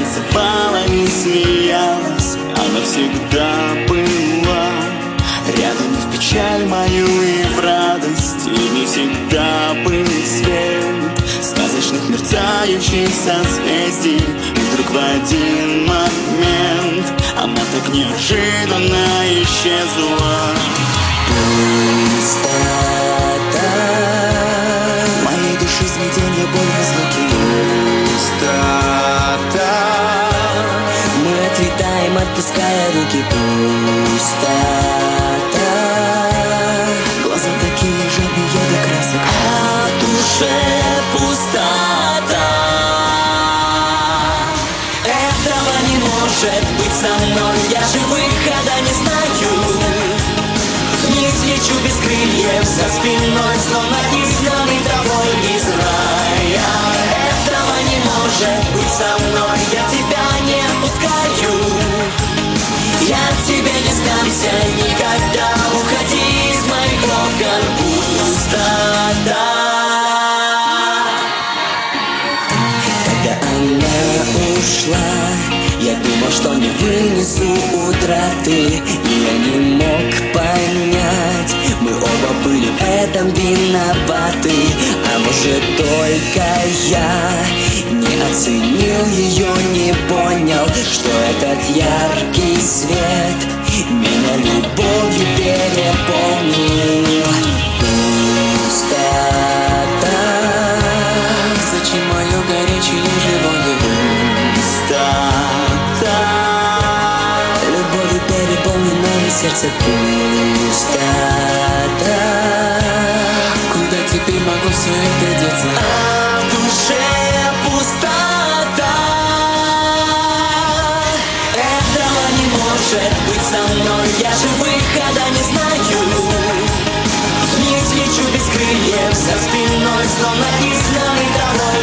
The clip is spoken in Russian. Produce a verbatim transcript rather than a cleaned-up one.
танцевала и смеялась, она всегда была рядом и в печаль мою, и в радость, и не всегда был свет сказочных мерцающих созвездий. И вдруг в один момент она так неожиданно исчезла. Пустота моей души, смятение, боль, разлуки. Пустота мы отлетаем, отпуская руки. Пустота глаза такие жадные до красок, а в душе пустота. Этого не может быть со мной, я же выхода не знаю. Не свечу без крыльев за спиной, словно изгнанный травой из рая. Этого не может быть со мной, я тебя не отпускаю. Я тебе не сдамся никогда, уходи из моих окон. Пустота. Когда она ушла, я думал, что не вынесу утраты, и я не мог понять, мы оба были в этом виноваты. А может, только я не оценил ее, не понял, что этот яркий свет меня любовью переполнил. Пустота, зачем мое горячее живое? Пустота, любовью переполненное сердце. Пустота, куда теперь могу все это деться? А в душе пустота. Этого не может быть со мной, я же выхода не знаю. Не свечу без крыльев за спиной, словно изгнанный травой